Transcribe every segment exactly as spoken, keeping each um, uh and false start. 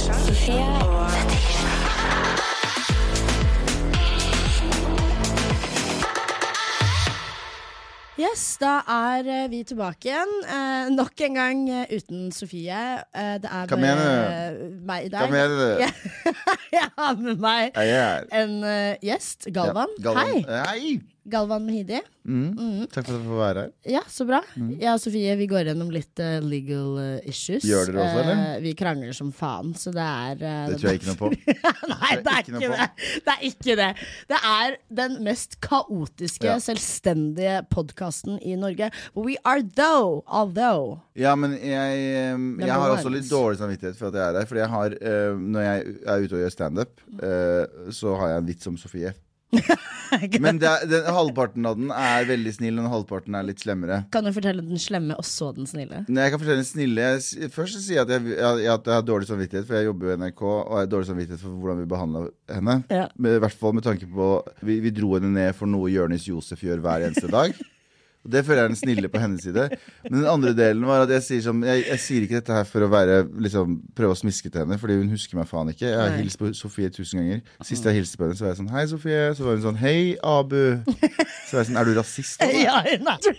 Yes, da er uh, vi tilbake igjen. Uh, nok en gang uh, uten Sofie. Uh, det er bare uh, meg i dag. Jeg har med meg en uh, gjest, Galvan. Ja, Galvan. Hei! Hei! Galvan Mehidi. Mm. Mm. Takk for at du får være her. Ja, så bra. Mm. Jeg og Sofie, vi går gjennom litt uh, legal uh, issues. Gjør dere også, eller? Uh, vi krangler som faen, så det er... Uh, det tror jeg ikke noe på. Nei, det er ikke, ikke det. Det er ikke det. Det er den mest kaotiske, ja. selvstendige podcasten i Norge. We are though, although. Ja, men jeg, jeg har også litt dårlig samvittighet for at jeg er her. Fordi jeg har, uh, når jeg er ute og gjør stand-up, uh, så har jeg en vits om Sofie. Men det er, den, halvparten av den er veldig snill, og den halvparten er litt slemmere. Kan du fortelle den slemme og så den snille? Nei, jeg kan fortelle den snille. Jeg, først så sier jeg at jeg, jeg, at jeg har dårlig samvittighet, for jeg jobber i N R K, og jeg har dårlig samvittighet for hvordan vi behandler henne. Ja. Men, i hvert fall med tanke på vi, vi dro henne ned for noe Jonis Josef gjør hver eneste dag. Og det føler jeg er den snille på hennes side. Men den andre delen var at jeg sier sånn, jeg, jeg sier ikke dette her for å være liksom, prøve å smiske til henne, fordi hun husker meg faen ikke. Jeg har Nei. hilst på Sofie tusen ganger. Sist jeg hilste på henne, så var jeg sånn, hei Sofie. Så var hun sånn, hei Abu. Så var jeg sånn, er du rasist? Ja, hun er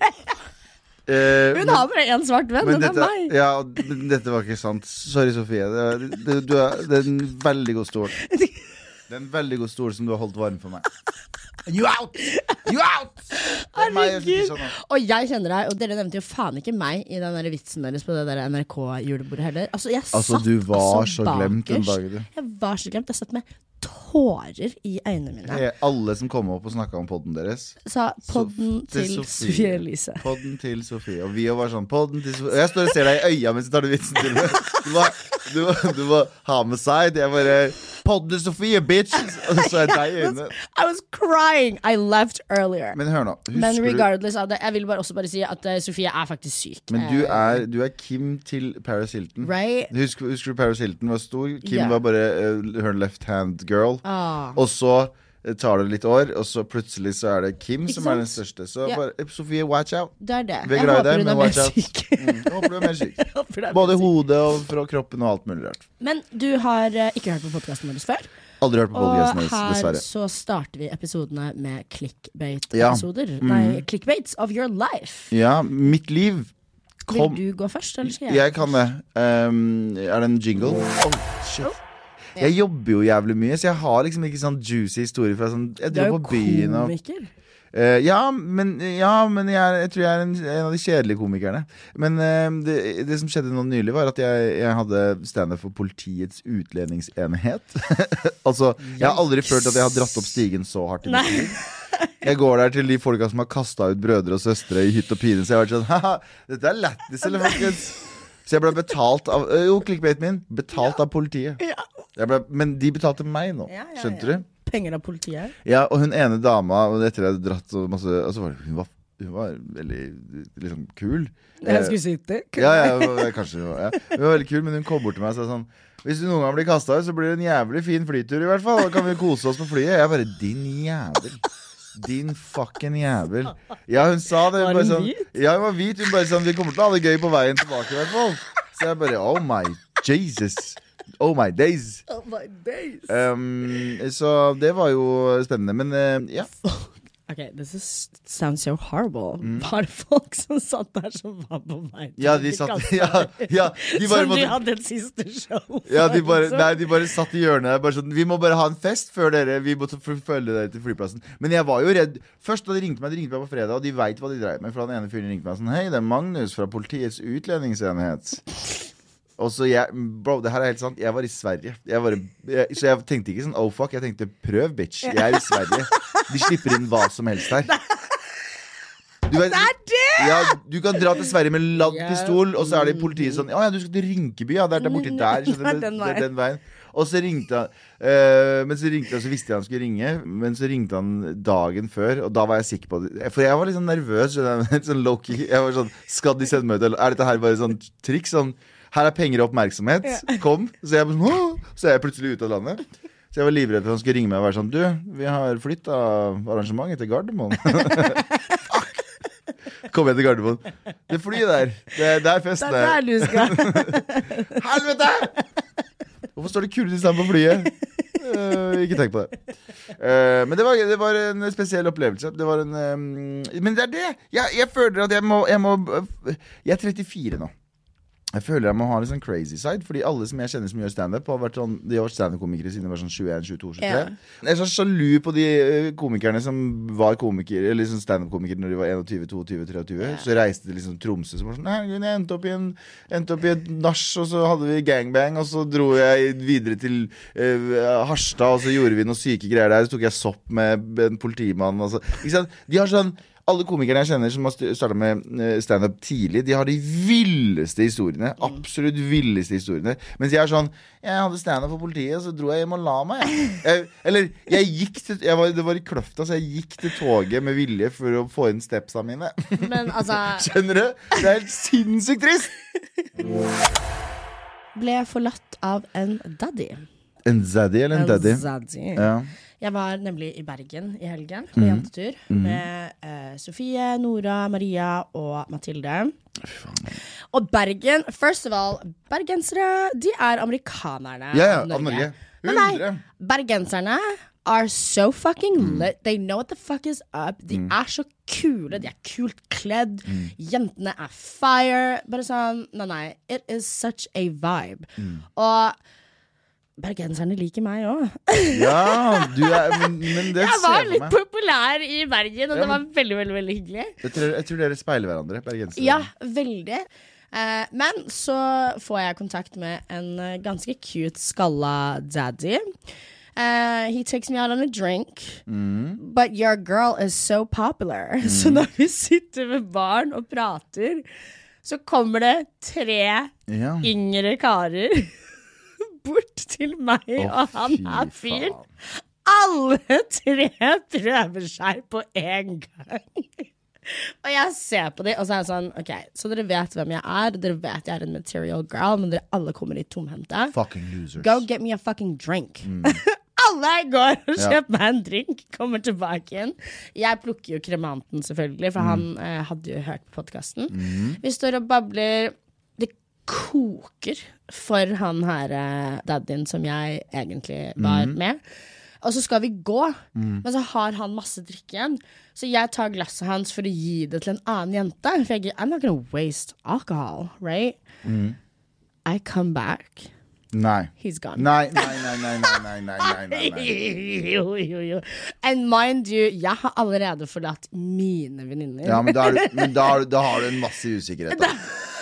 uh, Hun har bare en svart venn, og det er meg. Ja, men dette var ikke sant. Sorry Sofie, det, det, du er, det er en veldig god stol. Det er en veldig god stol som du har holdt varm for meg. You out! You out! Herregud. Sånn, og jeg kjenner deg, og dere nevnte jo faen ikke meg i den der vitsen deres på det der N R K-julebordet heller. Altså, jeg altså satt, du var altså, så glemt en dag, du. Jeg var så glemt. Jeg satt med tårer i øynene mine. Hey, alle som kom opp og snakket om podden deres sa podden so til Sofie. Sofie Elise. Podden til Sofie. Og vi var sånn, podden til Sofie. Og jeg står og ser deg i øya mens du tar du vitsen til meg. Du var, du var, du var homicide. Jeg bare, podden til Sofie, bitch. Og så er deg i øynene. I was crying. I left earlier. Men hør nå. Men regardless av det, jeg vil bare også bare si at uh, Sofie er faktisk syk. Men du er, du er Kim til Paris Hilton. Right? Husker, husker du Paris Hilton var stor? Kim yeah. var bare uh, her left hand girl. Ah. Og så tar det litt år, og så plutselig så er det Kim Ikke som sant? er den største. Så yeah. bare, Sofie, watch out. Det er det. Jeg håper hun er mer syk. mm, jeg håper du er mer syk. Både hodet og fra kroppen og alt mulig rart. Men du har uh, ikke hørt på podcasten vår før? Aldri hørt på podcasten vår, dessverre. Og her så starter vi episodene med clickbait-episoder. Ja. Nei, mm. clickbaits of your life. Ja, mitt liv. Kom. Vil du gå først, eller skal jeg? Jeg kan det. Um, er det en jingle? Oh, shit. Oh. Jeg jobber jo jævlig mye, så jeg har liksom ikke sånn juicy historie fra sånn, jeg du er jo komiker. Uh, ja, men, ja, men jeg, er, jeg tror jeg er en, en av de kjedelige komikerne. Men uh, det, det som skjedde nå nylig var at jeg, jeg hadde stand-up for politiets utlendingsenhet. Altså, jeg har aldri følt at jeg har dratt opp stigen så hardt i mitt liv. Jeg går der til de folka som har kastet ut brødre og søstre i hytt og pine. Så jeg har vært sånn, haha, dette er lættis, eller folkens? Så jeg ble betalt av, jo, clickbait min, betalt ja. av politiet. Ja. Jeg ble, men de betalte meg nå, ja, ja, skjønte ja. du? Penger av politiet? Ja, og hun ene dama, og etter jeg hadde dratt og masse, og så var det, hun var, hun var veldig liksom kul. Jeg skulle si det. Ja, ja, kanskje ja. Hun var veldig kul, men hun kom bort til meg og sa sånn, hvis du noen gang blir kastet ut, så blir det en jævlig fin flytur i hvert fall. Da kan vi kose oss på flyet. Jeg bare, din jævel. Din fucking jævel. Ja, hun sa det. Hun var hun sånn, hvit? Ja, hun var hvit. Hun bare sånn, vi kommer til å ha det gøy på veien tilbake i hvert fall. Så jeg bare, oh my Jesus. Oh my days. Oh my days. Um, så det var jo spennende, men uh, ja. Ok, this is, sounds so horrible. Mm. Var det folk som satt der som var på vei til ja, de satt, ja, ja, de bare som måtte, de hadde et siste show. Ja, de bare, nei, de bare satt i hjørnet bare sånn, vi må bare ha en fest før dere, vi må følge dere til flyplassen. Men jeg var jo redd. Først da de ringte meg, de ringte meg på fredag, og de vet hva de dreier med. For den ene fyren ringte meg sånn, hei, det er Magnus fra politiets utlendingsenhet. Og så jeg, bro, det her er helt sant. Jeg var i Sverige jeg var, jeg, så jeg tenkte ikke sånn, oh fuck. Jeg tenkte, prøv bitch, jeg er i Sverige. De slipper inn hva som helst her. Du vet, det er det! Ja, du kan dra til Sverige med ladd pistol. Og så er det politiet sånn, ja, du skal til Rinkeby. Ja, det er der borte der, så det, det, det er den veien. Og så ringte han uh, Men så ringte han, så visste jeg han skulle ringe. Men så ringte han dagen før, og da var jeg sikker på det. For jeg var litt sånn nervøs, sånn low-key. Jeg var sånn, skal de sende meg ut? Eller er dette her bare sånn triks? Sånn, her er penger og oppmerksomhet. Kom. Så jeg, så er jeg plutselig ute av landet. Så jeg var livredd for at han skulle ringe meg og være sånn, du, vi har flyttet arrangementet til Gardermoen. Fuck. Kom igjen til Gardermoen. Det flyet der. Det, det er festen der. Det er der du skal. Helvete! Hvorfor Hvorfor står det Kurdistan på flyet? Uh, ikke tenk på det. Uh, men det var, det var en spesiell opplevelse. Det var en um, Men det er det. Jeg, jeg føler at jeg må, jeg må Jeg er trettifire nå. Jeg føler jeg må ha en sånn crazy side. Fordi alle som jeg kjenner som gjør stand-up har vært sånn, de har vært stand-up-komikere siden de var sånn tjueen, tjueto, tjuetre yeah. Jeg er så sjalu på de komikerne som var komikere, eller sånn stand-up-komikere når de var tjueen, tjueto, tjuetre yeah. Så reiste de liksom Tromsø som var sånn, nei, jeg endte opp i en endte opp i et nach, og så hadde vi gangbang, og så dro jeg videre til uh, Harstad, og så gjorde vi noen syke greier der, så tok jeg sopp med en politimann, og så, ikke sant? De har sånn alle komikerne jeg kjenner som har startet med stand-up tidlig, de har de villeste historiene, absolutt villeste historiene. Mens jeg er sånn, jeg hadde stand-up for politiet, så dro jeg hjem og la meg. Jeg. Jeg, eller, jeg gikk til, jeg var, det var i Kløfta, så jeg gikk til toget med vilje for å få inn stepsa mine. Men altså... Skjønner du? Det er helt sinnssykt trist. Ble forlatt av en daddy. En zaddy eller en, en daddy? En zaddy. Ja. Jeg var nemlig i Bergen i helgen på mm. jentetur mm. med uh, Sofie, Nora, Maria og Mathilde. Og Bergen, first of all, bergensere, de er amerikanerne ja, ja, av Norge. Norge. Men nei, bergenserne are so fucking mm. lit. They know what the fuck is up. De mm. er så kule, de er kult kledd. Mm. Jentene er fire. Bare sånn, nei, nei, it is such a vibe. Mm. Og bergenserne liker meg også. Ja, du er, men, men det jeg var litt populær i Bergen, og ja, det var veldig, veldig, veldig hyggelig. Jeg tror, jeg tror dere speiler hverandre, bergensere. Ja, veldig. Eh, men så får jeg kontakt med en ganske cute skalla daddy. Uh, he takes me out on a drink, mm. but your girl is so popular. Mm. Så når vi sitter med barn og prater, så kommer det tre ja. yngre karer bort til meg, oh, og han er fyr. Alle tre prøver seg på en gang. Og jeg ser på dem, og så er jeg sånn, ok, så dere vet hvem jeg er, dere vet jeg er en material girl, men dere alle kommer i tomhendte. Fucking losers. Go get me a fucking drink. Mm. Alle går og kjøper ja. meg en drink, kommer tilbake igjen. Jeg plukker jo kremanten selvfølgelig, for mm. han eh, hadde jo hørt på podcasten. Mm. Vi står og babler, det koker for han her uh, daddyen som jeg egentlig var mm. med. Og så skal vi gå, mm. men så har han masse drikke igjen. Så jeg tar glasset hans for å gi det til en annen jente. For jeg, I'm not gonna waste alcohol, right? Mm. I come back. Nei. He's gone. Nei, nei, nei, nei, nei, nei, nei, nei, nei. Jo, jo, jo. And mind you, jeg har allerede forlatt mine venninner. Ja, men da, er du, men da, har, da har du en masse usikkerhet da.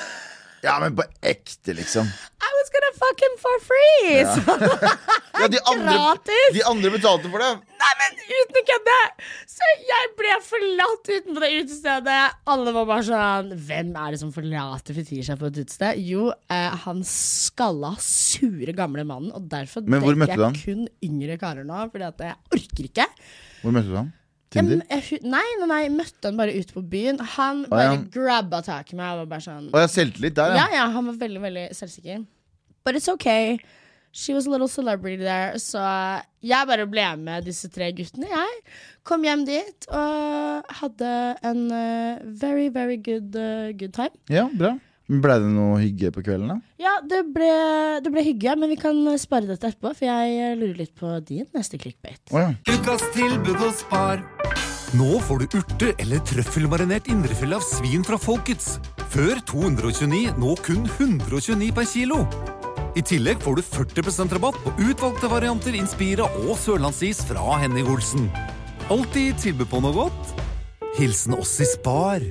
Ja, men på ekte, liksom. I was gonna fuck him for free. Ja, ja de, andre, de andre betalte for det. Nei, men uten ikke det. Så jeg ble forlatt utenpå det utestedet. Alle var bare sånn, hvem er det som forlater fetisjer på et utested? Jo, eh, han skalla sure gamle mannen, og derfor dekker jeg kun yngre karer nå, fordi at jeg orker ikke. Hvor møtte du han? Tinder? Jeg, jeg, nei, nei, nei, jeg møtte han bare ute på byen. Han oh, bare ja. grabba tak i meg og var bare sånn. Og jeg selvte litt der, ja. Ja, ja, han var veldig, veldig selvsikker. But it's okay. She was a little celebrity there. Så jeg bare ble med disse tre guttene. Jeg kom hjem dit og hadde en uh, very, very good, uh, good time. Ja, bra. Ble det noe hygge på kvelden da? Ja, det ble, det ble hygge, men vi kan spare dette etterpå, for jeg lurer litt på din neste clickbait. Oh, ja. Ukas tilbud hos Spar. Nå får du urte eller trøffelmarinert indrefilet av svin fra Folkets. Før to hundre og tjueni, nå kun hundre og tjueni per kilo. I tillegg får du førti prosent rabatt på utvalgte varianter Inspira og Sørlandsis fra Henning Olsen. Alltid tilbud på noe godt. Hilsen oss i Spar.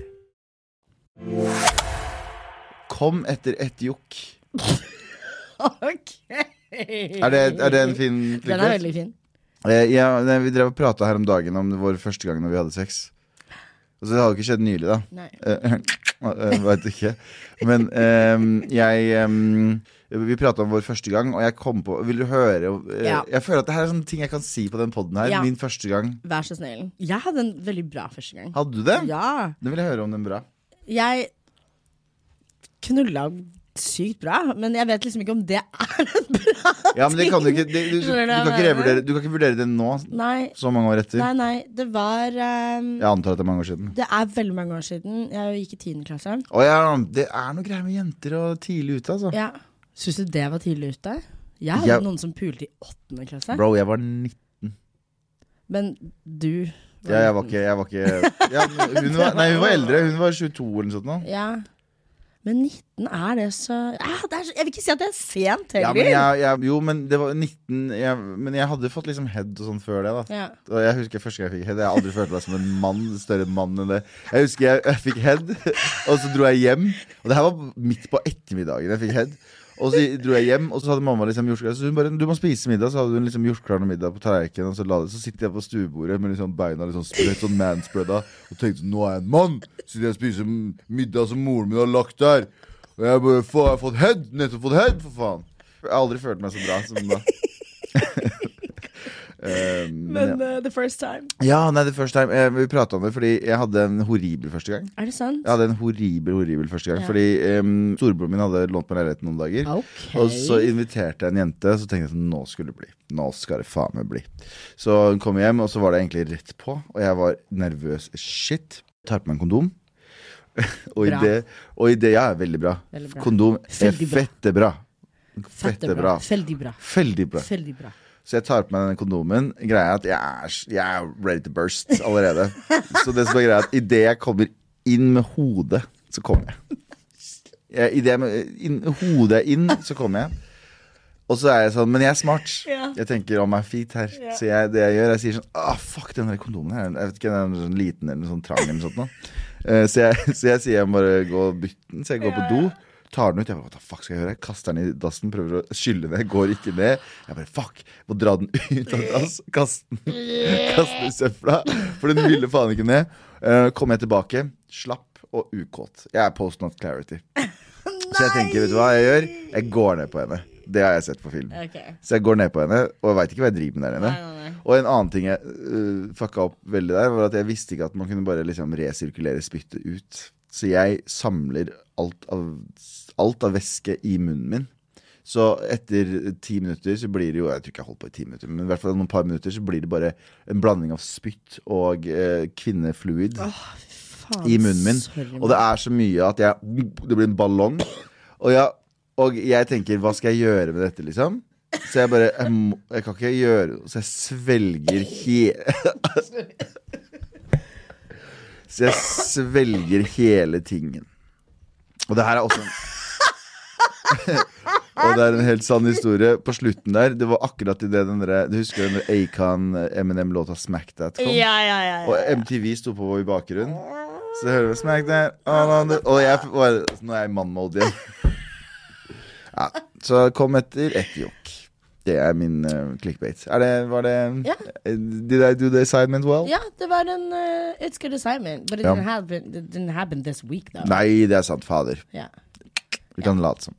Kom etter et jokk. Ok. Er det, er det en fin klikkert? Den er veldig fin. Eh, ja, vi drev og pratet her om dagen om vår første gang når vi hadde sex. Og så det hadde ikke skjedd nylig da. Nei. Jeg vet ikke. Men um, jeg um, vi pratet om vår første gang, og jeg kom på, vil du høre? Uh, ja. Jeg føler at det her er sånne ting jeg kan si på den podden her. Ja. Min første gang. Vær så snill. Jeg hadde en veldig bra første gang. Hadde du det? Ja. Det vil jeg høre om den bra. Jeg knulla sykt bra, men jeg vet liksom ikke om det er en bra ting. Ja, men det kan du ikke, det, du, du, du, kan ikke revurdere, du kan ikke vurdere det nå, nei. Så mange år etter. Nei, nei, det var um, jeg antar at det er mange år siden. Det er veldig mange år siden. Jeg gikk i tiende klasse. Å ja, det er noe greier med jenter og tidlig ute, altså. Ja, synes du det var tidlig ute? Jeg hadde jeg... noen som pulte i åttende klasse. Bro, jeg var nitten. Men du... Ja, jeg var ikke... Jeg var ikke ja, hun var, nei, hun var eldre. Hun var tjueto eller noe sånt nå. Ja. Men nitten er det så... Ja, det er så... Jeg vil ikke si at det er sent heller. Ja, men jeg, jeg, jo, men det var nitten... Jeg, men jeg hadde fått liksom head og sånn før det da. Ja. Og jeg husker første gang jeg fikk head. Jeg har aldri følt meg som en mann, større mann enn det. Jeg husker jeg, jeg fikk head, og så dro jeg hjem. Og det her var midt på ettermiddagen jeg fikk head. Og så dro jeg hjem, og så hadde mamma liksom gjort klar. Så hun bare, du må spise middag. Så hadde hun liksom gjort klar noe middag på tallerkenen. Og så, la det, så sitter jeg på stuebordet med liksom beina liksom spredt, sånn manspreada. Og tenkte, nå er jeg en mann. Så jeg spiser middag som moren min har lagt der. Og jeg bare, jeg har fått head, nettopp fått head, for faen. Jeg har aldri følt meg så bra som da. um, men ja. uh, the first time. Ja, nei, the first time. eh, Vi pratet om det, fordi jeg hadde en horribel første gang. Er det sant? Jeg hadde en horribel, horribel første gang ja. Fordi um, storebroren min hadde lånt meg leiligheten noen dager. Okay. Og så inviterte jeg en jente. Så tenkte jeg sånn, nå skulle det bli. Nå skal det faen meg bli. Så hun kom hjem, og så var det egentlig rett på. Og jeg var nervøs shit. Tar på meg en kondom. og, i det, og i det, ja, veldig bra, veldig bra. Kondom er fette bra. Fette bra. Veldig bra. Veldig bra. Veldig bra. Så jeg tar på meg denne kondomen. Greia er at jeg er, jeg er ready to burst allerede. Så det som er greia er at i det jeg kommer inn med hodet, så kommer jeg, jeg I det med inn, hodet inn, så kommer jeg. Og så er jeg sånn, men jeg er smart. Ja. Jeg tenker om meg feet her. Ja. Så jeg, det jeg gjør, jeg sier sånn, ah, fuck den der kondomen her. Jeg vet ikke, den er sånn liten eller sånn trang eller sånt nå. Uh, så, jeg, så jeg sier jeg må bare gå og bytte den. Så jeg går ja, på do, tar den ut. Jeg bare, hva fuck skal jeg gjøre? Jeg kaster den i dassen, prøver å skylle ned, går ikke ned. Jeg bare, fuck, må dra den ut av dass, kaste den, kaste den i søfla. For den ville faen ikke ned. Uh, Kommer jeg tilbake, slapp og ukåt. Jeg er post not clarity. Så jeg tenker, vet du hva jeg gjør? Jeg går ned på henne. Det har jeg sett på film. Okay. Så jeg går ned på henne, og jeg vet ikke hva jeg driver med der inne. Nei, nei, nei. Og en annen ting jeg uh, fucka opp veldig der, var at jeg visste ikke at man kunne bare liksom resirkulere spyttet ut. Så jeg samler alt av, alt av væske i munnen min. Så etter ti minutter så blir det jo, jeg tror ikke jeg holdt på i ti minutter, men i hvert fall noen par minutter så blir det bare en blanding av spytt og uh, kvinnefluid oh, faen, i munnen min. Sorry, og det er så mye at jeg, det blir en ballong, og jeg Og jeg tenker, hva skal jeg gjøre med dette, liksom? Så jeg bare, jeg, må, jeg kan ikke gjøre Så jeg svelger hele Så jeg svelger hele tingen. Og det her er også en Og det er en helt sann historie. På slutten der, det var akkurat i det den der, du husker den der Akon Eminem-låta Smack That kom? Ja, ja, ja, ja. Og M T V sto på i bakgrunnen. Så hører vi Smack That. Og jeg var, nå er jeg mann-mode igjen. Ja, så kom etter ett jokk. Det er min uh, clickbait. Er det, var det ja. Did I do the assignment well? Ja, det var en uh, It's good assignment. But it, ja. didn't happen, it didn't happen this week though. Nei, det er sant, fader. Ja. Vi kan ja. late som.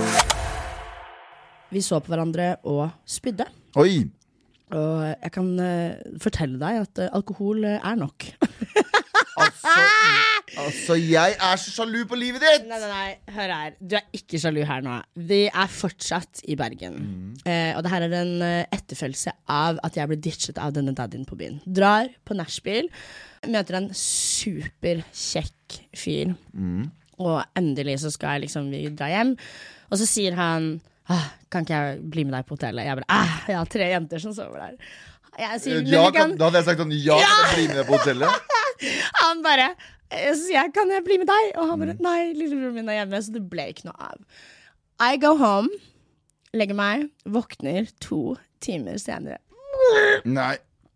Vi så på hverandre og spydde. Oi! Og jeg kan uh, fortelle deg at uh, alkohol uh, er nok. altså, altså, jeg er så sjalu på livet ditt! Nei, nei, nei, hør her. Du er ikke sjalu her nå. Vi er fortsatt i Bergen. Mm. Uh, og det her er en uh, etterfølgelse av at jeg ble ditchet av denne daddyen på byen. Drar på Nashville, møter en superkjekk fyr. Mm. Og endelig så skal jeg liksom vi dra hjem. Og så sier han, ah, kan ikke jeg bli med deg på hotellet? Jeg bare, ah, jeg har tre jenter som sover der. Jeg sier, ja, kan, da hadde jeg sagt sånn, ja, ja. Kan jeg bli med deg på hotellet? Han bare, jeg sier, kan jeg bli med deg? Og han bare, nei, lillebroren min er hjemme, så det ble ikke noe av. I go home, legger meg, våkner to timer senere. Nei.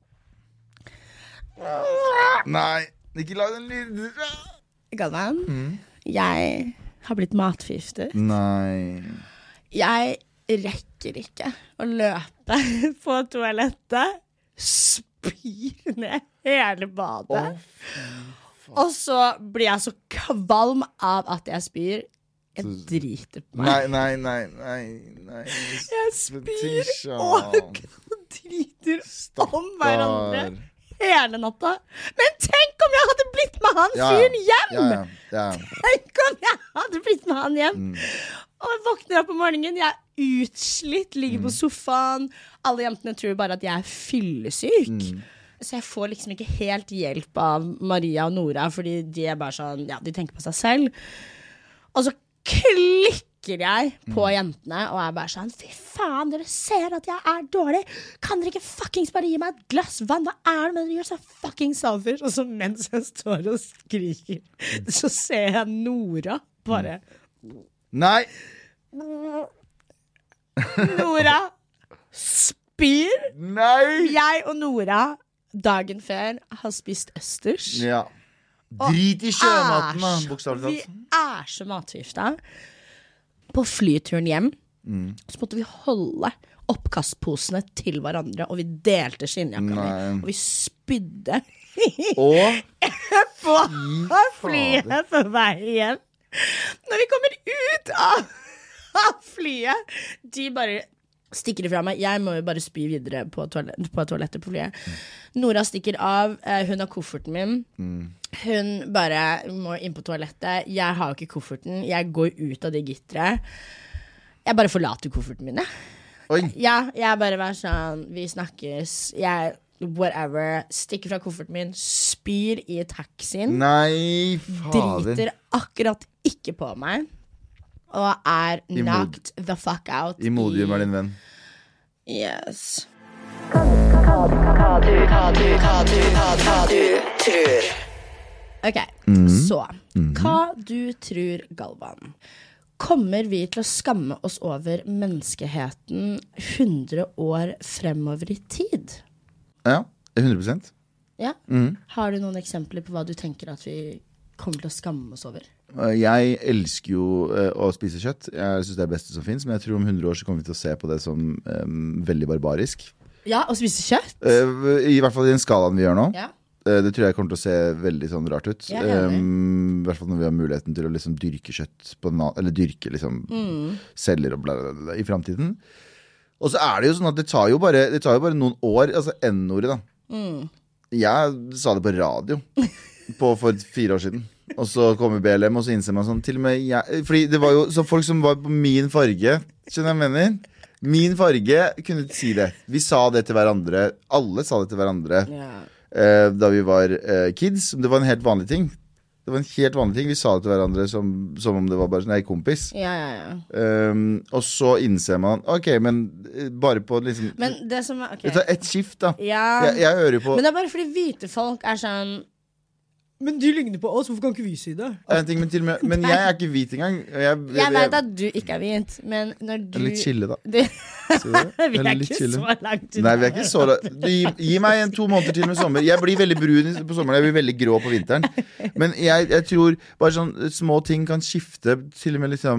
Nei, ikke lag den lille. Galvan, mm. jeg har blitt matforgiftet. Nei. Jeg rekker ikke å løpe på toalettet, spyr ned hele badet. Oh, og så blir jeg så kvalm av at jeg spyr. Jeg driter på meg. Nei, nei, nei, nei, nei. Jeg spyr og driter om hverandre hele natta. Men tenk om jeg hadde blitt med han ja, fyren hjem! Ja, ja, ja. Tenk om jeg hadde blitt med han hjem! Mm. Og jeg våkner opp om morgenen, jeg er utslitt, ligger mm. på sofaen. Alle jentene tror bare at jeg er fyllesyk. Mm. Så jeg får liksom ikke helt hjelp av Maria og Nora, fordi de er bare sånn, ja, de tenker på seg selv. Og så klikker trykker jeg på mm. jentene og er bare sånn, fy faen, dere ser at jeg er dårlig. Kan dere ikke fuckings bare gi meg et glass vann? Hva er det med dere gjør så fucking selfish? Og så mens jeg står og skriker, så ser jeg Nora bare. Nei! Nora spyr. Nei! Jeg og Nora dagen før har spist østers. Ja. Drit i sjømaten, da, bokstavelig talt. Vi er så matforgifta. På flyturen hjem mm. så måtte vi holde oppkastposene til hverandre, og vi delte skinnjakka mi, og vi spydde og på flyet på vei hjem. Når vi kommer ut av, av flyet, de bare stikker ifra meg. Jeg må jo bare spy videre på, toalett, på toalettet på flyet. Nora stikker av, hun har kofferten min. Mm. Hun bare må inn på toalettet. Jeg har jo ikke kofferten. Jeg går ut av det gitteret. Jeg bare forlater kofferten min. Oi. Ja, jeg bare var sånn, vi snakkes. Jeg, whatever. Stikker fra kofferten min, spyr i taxien. Nei, fader. Driter akkurat ikke på meg. Og er knocked Imod. the fuck out. Imodium er din venn. Yes. Ok, mm. så hva du tror, Galvan? Kommer vi til å skamme oss over menneskeheten hundre år fremover i tid? Ja, hundre prosent. Ja? Mm. Har du noen eksempler på hva du tenker at vi kommer til å skamme oss over? Jeg elsker jo uh, å spise kjøtt. Jeg synes det er det beste som finnes. Men jeg tror om hundre år så kommer vi til å se på det som um, veldig barbarisk. Ja, å spise kjøtt? Uh, I hvert fall i den skalaen vi gjør nå. Ja. uh, Det tror jeg kommer til å se veldig sånn rart ut. Ja, um, I hvert fall når vi har muligheten til å liksom dyrke kjøtt på den, eller dyrke liksom mm. celler og bla bla bla i fremtiden. Og så er det jo sånn at det tar jo bare, det tar jo bare noen år. Altså N-ordet da mm. Jeg sa det på radio på for fire år siden. Og så kommer B L M, og så innser man sånn til og med jeg, fordi det var jo så folk som var på min farge. Skjønner jeg mener? Min farge kunne si det. Vi sa det til hverandre. Alle sa det til hverandre yeah. eh, da vi var eh, kids. Det var en helt vanlig ting. Det var en helt vanlig ting. Vi sa det til hverandre som, som om det var bare sånn, nei, kompis. Ja, ja, ja. Um, og så innser man, ok, men bare på liksom Men det som er, okay. Det tar et skift da. Ja. Jeg, jeg hører på. Men det er bare fordi hvite folk er sånn, men de ligner på oss, hvorfor kan ikke vi si det? Ting, men, til og med, men jeg er ikke hvit engang. Jeg, jeg, jeg, jeg vet at du ikke er hvit, men når du litt chille da. Du... vi er ikke chille. Så langt ut. Nei, vi er ikke så langt. Gi, gi meg en to måneder til med sommer. Jeg blir veldig brun på sommeren, jeg blir veldig grå på vinteren. Men jeg, jeg tror bare sånn små ting kan skifte til og med liksom.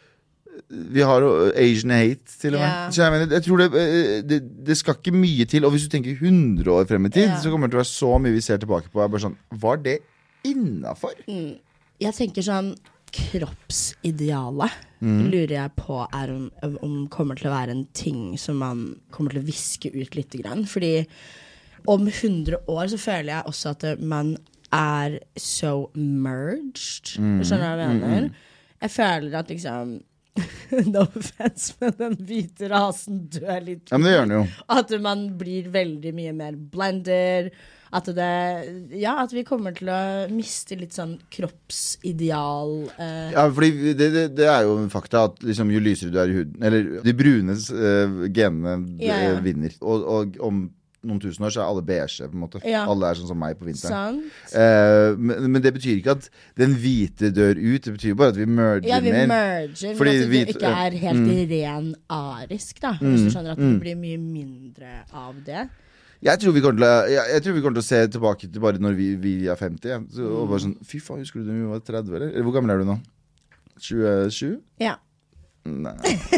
Vi har jo Asian hate til og med. Yeah. Så jeg, mener, jeg tror det, det, det skal ikke mye til. Og hvis du tenker hundre år frem i tid, yeah. så kommer det til å være så mye vi ser tilbake på. Jeg bare sånn, var det innenfor? Mm. Jeg tenker sånn kroppsidealet mm. lurer jeg på er om, om kommer til å være en ting som man kommer til å viske ut litt grann. Fordi om hundre år så føler jeg også at man er so merged. Mm. Skjønner du hva jeg mener? Mm. Jeg føler at liksom no offense, men den hvite rasen dør litt. Ja, men det gjør den jo. At man blir veldig mye mer blended. At det, ja, at vi kommer til å miste litt sånn kroppsideal. Eh. Ja, fordi det, det, det er jo en fakta at liksom, jo lysere du er i huden, eller de brunes uh, genene ja, ja. vinner. Og, og om noen tusen år så er alle beige på en måte. Ja. Alle er sånn som meg på vinteren. Uh, men, men det betyr ikke at den hvite dør ut. Det betyr bare at vi merger mer. Ja, vi merger, men at det ikke er helt mm. ren arisk da. Hvis du skjønner at det blir mye mindre av det. Jeg tror vi kommer til å, jeg, jeg tror vi kommer til å se tilbake til bare når vi, vi er femti. Ja. Så, og bare sånn, fy faen, husker du da vi var tretti, eller? Hvor gammel er du nå? tjuesju? Ja. Nei.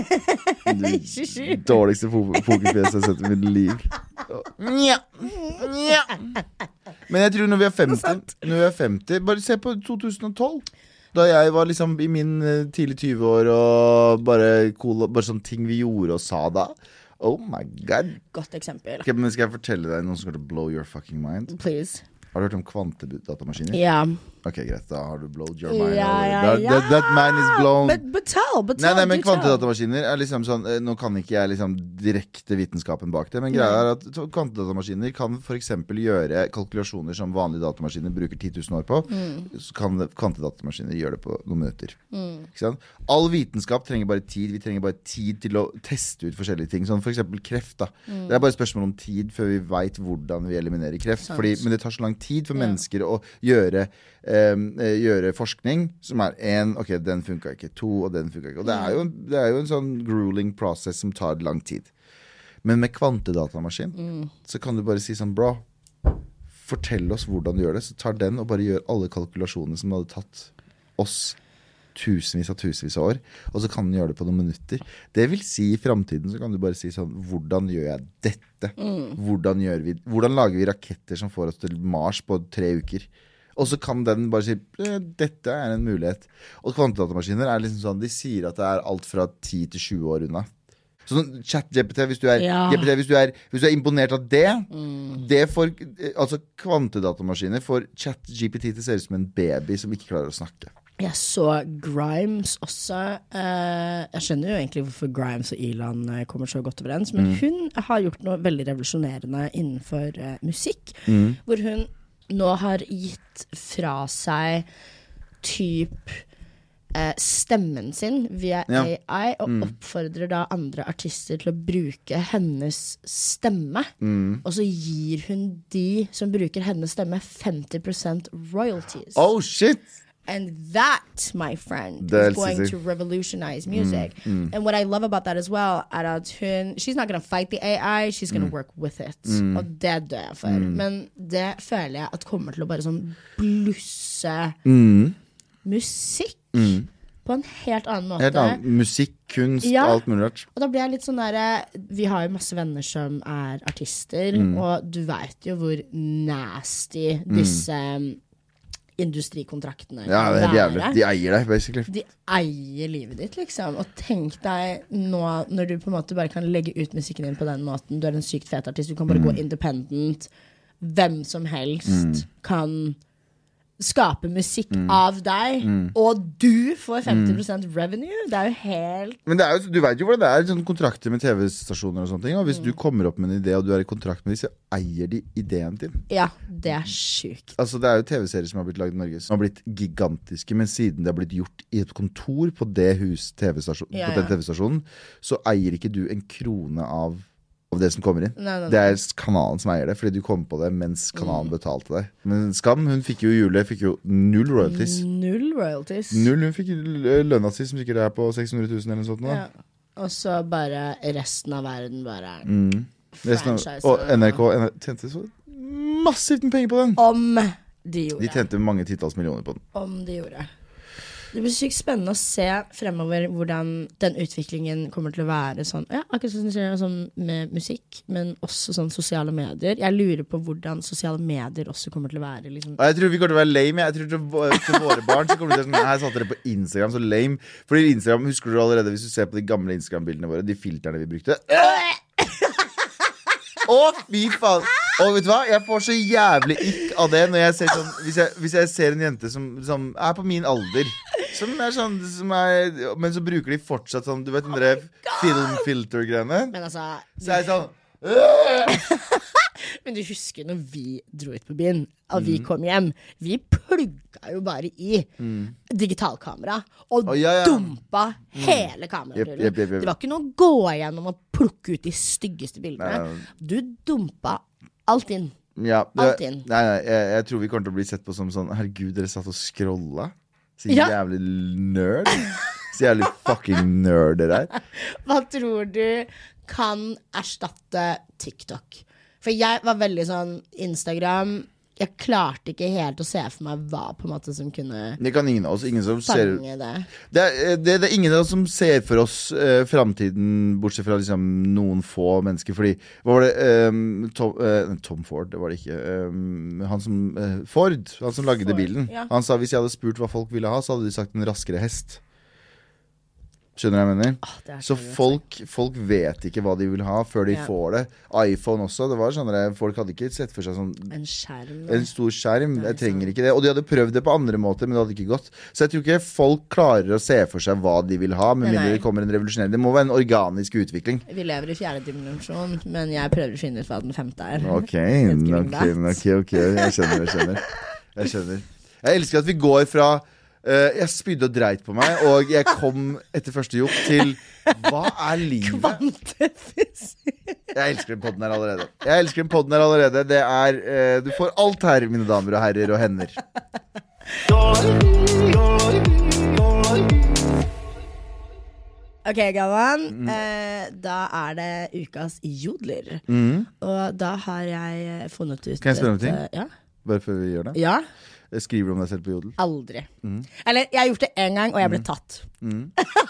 Du dårligste pokerfjes jeg har sett i mitt liv. Nja. Nja. Men jeg tror når vi er femti, når vi er femti, bare se på to tusen og tolv. Da jeg var liksom i min tidlig tyve år og bare cool, bare sånne ting vi gjorde og sa da. Oh my god. Godt eksempel. Okay, men skal jeg fortelle deg noe som skal blow your fucking mind? Please. Har du hørt om kvantedatamaskiner? Ja. Ok, greit, da har du blowed your mind. Ja, ja, that, ja. that, that mind is blown. But, but tell, but tell. Nei, nei, men do tell. kvantedatamaskiner er liksom sånn, nå kan ikke jeg liksom direkte vitenskapen bak det, men greia er at kvantedatamaskiner kan for eksempel gjøre kalkulasjoner som vanlige datamaskiner bruker ti tusen år på, mm. så kan kvantedatamaskiner gjøre det på noen minutter. Mm. Ikke sant? All vitenskap trenger bare tid, vi trenger bare tid til å teste ut forskjellige ting, sånn for eksempel kreft da. Mm. Det er bare spørsmål om tid før vi vet hvordan vi eliminerer kreft, fordi, men det tar så lang tid for ja. mennesker å gjøre Um, gjøre forskning som er en, ok, den funket ikke, to, og den funket ikke, og det er jo, det er jo en sånn grueling process som tar lang tid, men med kvantedatamaskin mm. så kan du bare si sånn, bra fortell oss hvordan du gjør det, så tar den og bare gjør alle kalkulasjonene som hadde tatt oss tusenvis av tusenvis av år, og så kan den gjøre det på noen minutter. Det vil si i fremtiden så kan du bare si sånn, hvordan gjør jeg dette? Mm. Hvordan gjør vi, hvordan lager vi raketter som får oss til Mars på tre uker? Og så kan den bare si, dette er en mulighet. Og kvantedatamaskiner er liksom sånn, de sier at det er alt fra ti til tjue år unna. Så chat-G P T, hvis du er, ja. G P T, hvis du er, hvis du er imponert av det, mm. det får, altså kvantedatamaskiner får chat-G P T til å se ut som en baby som ikke klarer å snakke. Jeg så Grimes også. Uh, jeg skjønner jo egentlig hvorfor Grimes og Elon kommer så godt overens, men mm. hun har gjort noe veldig revolusjonerende innenfor uh, musikk, mm. hvor hun nå har gitt fra seg typ eh, stemmen sin via ja. A I, og mm. oppfordrer da andre artister til å bruke hennes stemme. Mm. Og så gir hun de som bruker hennes stemme femti prosent royalties. Oh shit! And that, my friend, is going to revolutionize music. Mm, mm. And what I love about that as well, er at hun, she's not going to fight the A I, she's going to mm. work with it. Mm. Og det dør jeg for. Mm. Men det føler jeg at kommer til å bare sånn blusse mm. musikk mm. på en helt annen måte. Helt annen. Musikk, kunst, ja. Alt mulig rart. Og da blir jeg litt sånn der, vi har jo masse venner som er artister, mm. og du vet jo hvor nasty disse mm. industrikontraktene. Ja, det er jævlig. De eier deg, basically. De eier livet ditt, liksom. Og tenk deg nå, når du på en måte bare kan legge ut musikken din på den måten, du er en sykt fet artist, du kan bare mm. gå independent, hvem som helst mm. kan skape musikk mm. av deg, mm. og du får femti prosent mm. revenue. Det er jo helt... Men det er jo, du vet jo hvordan det er, sånne kontrakter med T V-stasjoner og sånne ting, og hvis mm. du kommer opp med en idé, og du er i kontrakt med dem, så eier de ideen din. Ja, det er sykt. Altså, det er jo T V-serier som har blitt laget i Norge, som har blitt gigantiske, men siden det har blitt gjort i et kontor på det hus T V-stasjon, ja, på den T V-stasjonen, så eier ikke du en krone av av det som kommer inn. Nei, nei, nei. Det er kanalen som eier det, fordi du kom på det mens kanalen mm. betalte deg. Men Skam, hun fikk jo Julie, fikk jo null royalties. Null royalties? Null, hun fikk lønna si, som sikkert er på seks hundre tusen eller noe sånt nå. Ja. Og så bare resten av verden bare mm. franchise. Av, og N R K tjente så massivt med penger på den. Om de gjorde. De tjente mange titalls millioner på den. Om de gjorde. Det blir sykt spennende å se fremover hvordan den utviklingen kommer til å være sånn, ja, akkurat som du sier, sånn med musikk, men også sånn sosiale medier. Jeg lurer på hvordan sosiale medier også kommer til å være. Liksom. Jeg tror vi kommer til å være lame. Jeg tror til, til våre barn så kommer det til å være sånn, her satt dere på Instagram, så lame. Fordi Instagram, husker du allerede, hvis du ser på de gamle Instagram-bildene våre, de filterne vi brukte. Å, fy faen. Og vet du hva? Jeg får så jævlig ikk av det når jeg ser sånn, hvis jeg, hvis jeg ser en jente som, som er på min alder, som er sånn, som er, men så bruker de fortsatt sånn, du vet den der filmfilter-greiene. Men altså, så er jeg sånn men du husker når vi dro ut på byen, og vi kom hjem, vi plugga jo bare i mm. digitalkamera og oh, ja, ja. dumpa mm. hele kamerarullen. Yep, yep, yep, yep. Det var ikke noe å gå igjennom og plukke ut de styggeste bildene. Nei. Du dumpa alt inn. Ja, det, alt inn. Nei, nei, jeg, jeg tror vi kommer til å bli sett på som sånn, herregud, dere satt og scrolla. Så ja. Jævlig nerd. Så jævlig fucking nerd det der. Hva tror du kan erstatte TikTok? For jeg var veldig sånn Instagram, jeg klarte ikke helt å se for meg hva på en måte som kunne det kan ingen av oss, ingen som ser det. Det, er, det, det er ingen av oss som ser for oss uh, fremtiden, bortsett fra liksom, noen få mennesker. Fordi, hva var det um, Tom, uh, Tom Ford, det var det ikke um, han som, uh, Ford, han som lagde Ford, bilen ja. Han sa, hvis jeg hadde spurt hva folk ville ha, så hadde de sagt en raskere hest. Skjønner du hva jeg mener? Oh, så folk, folk vet ikke hva de vil ha før de ja. får det. iPhone også, det var sånn at folk hadde ikke sett for seg sånn en skjerm. En stor skjerm, jeg trenger ikke det. Og de hadde prøvd det på andre måter, men det hadde ikke gått. Så jeg tror ikke folk klarer å se for seg hva de vil ha, med mindre det kommer en revolusjonær. Det må være en organisk utvikling. Vi lever i fjerde dimensjon, men jeg prøver å finne ut hva den femte er. Ok, ok, ok, ok. Jeg skjønner, jeg skjønner. Jeg skjønner. Jeg elsker at vi går fra Uh, jeg spydde og dreit på meg, og jeg kom etter første jokk til hva er livet? Kvantefysikk. Jeg elsker den podden her allerede. Jeg elsker den podden her allerede. Det er, uh, du får alt her, mine damer og herrer og hender. Ok, Galvan. Mm. Uh, da er det ukas jodler. Mm. Og da har jeg funnet ut... Kan jeg spørre om ting? Ja? Bare før vi gjør det? Ja. Skriver du om deg selv på Jodel? Aldri. Mm. Eller, jeg har gjort det en gang, og jeg ble tatt. Mm.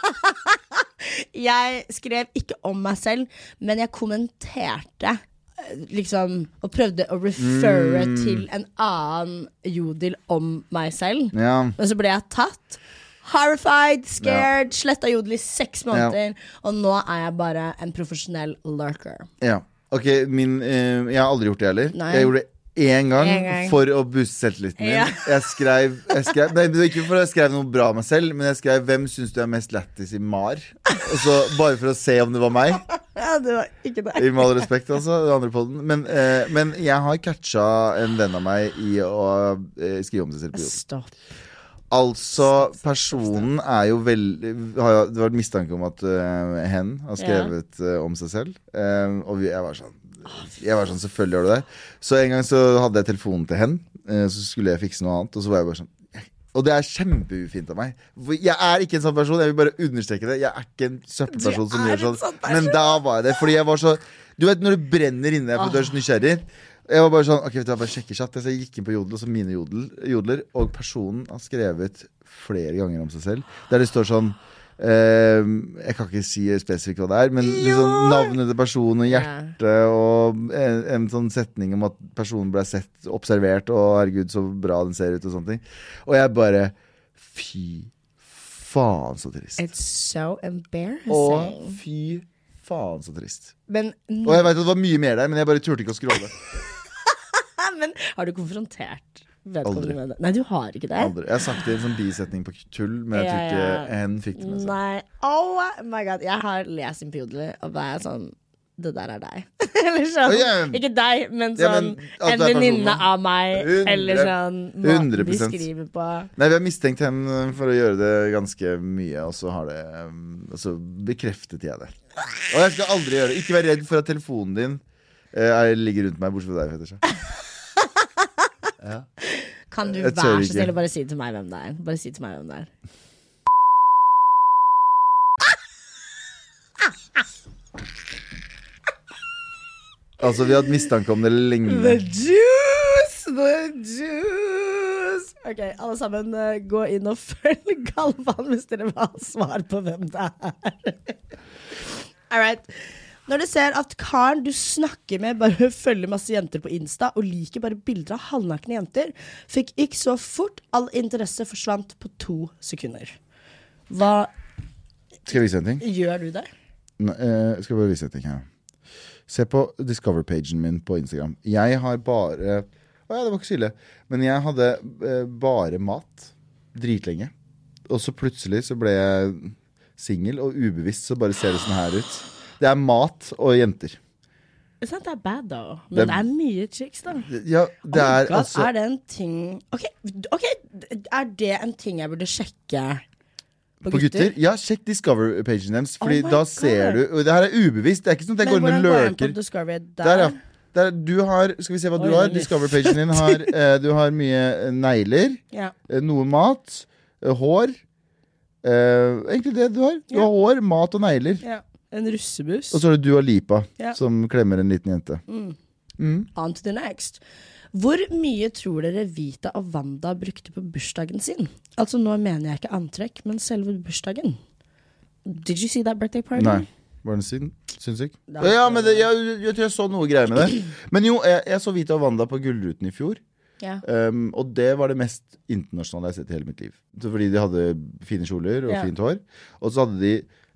Jeg skrev ikke om meg selv, men jeg kommenterte liksom, og prøvde å referre mm. til en annen Jodel om meg selv. Ja. Men så ble jeg tatt. Horrified, scared, ja. Sletta Jodel i seks måneder, ja. Og nå er jeg bare en profesjonell lurker. Ja, ok, min, uh, jeg har aldri gjort det heller. Nei. Jeg gjorde det En gang, en gang for å booste selvtilliten min. Ja. Jeg skrev, jeg skrev Nei, det var ikke for å skrive noe bra om meg selv, men jeg skrev 'Hvem synes du er mest lættis i Mar?' Og så bare for å se om det var meg. Ja, det var ikke det. I med all respekt, altså, den andre podden. Men, eh, men jeg har catcha en venn av meg i å eh, skrive om seg selv på Jodel. Stopp. Altså, personen er jo veldig har, Det var et mistanke om at uh, hen har skrevet uh, om seg selv. uh, Og vi, jeg var sånn Jeg var sånn, selvfølgelig gjør du det. Så en gang så hadde jeg telefonen til hen, uh, så skulle jeg fikse noe annet. Og så var jeg bare sånn Og det er kjempeufint av meg. Jeg er ikke en sånn person. Jeg vil bare understreke det. Jeg er ikke en søppelperson som gjør sånn, sånn men da var jeg det. Fordi jeg var så Du vet når det brenner inne for du er så nysgjerrig. Jeg var bare sånn, ok, vet du, jeg bare sjekker chat. Så jeg gikk inn på Jodel, og så mine jodel, jodler. Og personen har skrevet flere ganger om seg selv, der det står sånn Uh, jeg kan ikke si spesifikt hva det er, men liksom, navnet til personen og hjertet, yeah. Og en, en sånn setning om at personen ble sett, observert, og herregud så bra den ser ut og sånne ting. Og jeg bare fy faen så trist. It's so embarrassing. Og fy faen så trist. Men, og jeg vet at det var mye mer der, men jeg bare turte ikke å scrolle. Men har du konfrontert? Aldri. Nei, du har ikke det. Aldri. Jeg har sagt det i en sånn bisetning på tull, men jeg tror ikke ja, ja. hen fikk det med seg. Nei, oh my god. Jeg har lest inn på Jodel, og det er sånn det der er deg. Eller sånn, oh, yeah. Ikke deg, men sånn ja, men, en venninne av meg. hundre, eller sånn måten de skriver på. Nei, vi har mistenkt henne for å gjøre det ganske mye, og så har det og så bekreftet jeg det. Og jeg skal aldri gjøre det. Ikke vær redd for at telefonen din uh, ligger rundt meg, bortsett fra deg, Fetisha. Ja. Kan du være så snill og bare si til meg hvem det er? Bare si til meg hvem det er. Altså, vi har hatt mistanke om det lenge. The juice, the juice. Ok, alle sammen, uh, gå inn og følg Galvan hvis dere vil ha svar på hvem det er. All right. Når du ser at karen du snakker med bare følger masse jenter på Insta og liker bare bilder av halvnakne jenter, fikk ikke så fort all interesse forsvant på to sekunder. Hva Skal jeg vise en ting? Gjør du det? Nei, jeg skal bare vise en ting her. Se på Discover-pagen min på Instagram. Jeg har bare Å ja, det var ikke så ille. Men jeg hadde eh, bare mat dritlenge. Og så plutselig så ble jeg single, og ubevisst så bare ser det sånn her ut. Det er mat og jenter. It's not that bad though. Men det, det er mye chicks da. Ja, det oh er God, altså er det en ting Ok, ok, er det en ting jeg burde sjekke på, på gutter? gutter? Ja, sjekk Discover-pagen deres. Fordi oh da God. Ser du Og det her er ubevisst. Det er ikke sånn at jeg men går inn og lurker. Der? Der, ja. Der, du har, skal vi se hva du Oi, har. Discover-pagen din har eh, du har mye negler, ja. eh, noe mat, eh, hår. Eh, egentlig det du har. Du ja. har hår, mat og negler. Ja. En russebuss. Og så har du Dua Lipa, ja. som klemmer en liten jente. Mm. Mm. On to the next. Hvor mye tror dere Vita og Wanda brukte på bursdagen sin? Altså nå mener jeg ikke antrekk, men selve bursdagen. Did you see that birthday party? Nei, var den siden? Sinnssyk? Ja, men det, jeg, jeg tror jeg så noe greier med det. Men jo, jeg, jeg så Vita og Wanda på Gullruten i fjor. Ja. Um, og det var det mest internasjonale jeg har sett i hele mitt liv. Fordi de hadde fine kjoler og ja. fint hår. Og så hadde de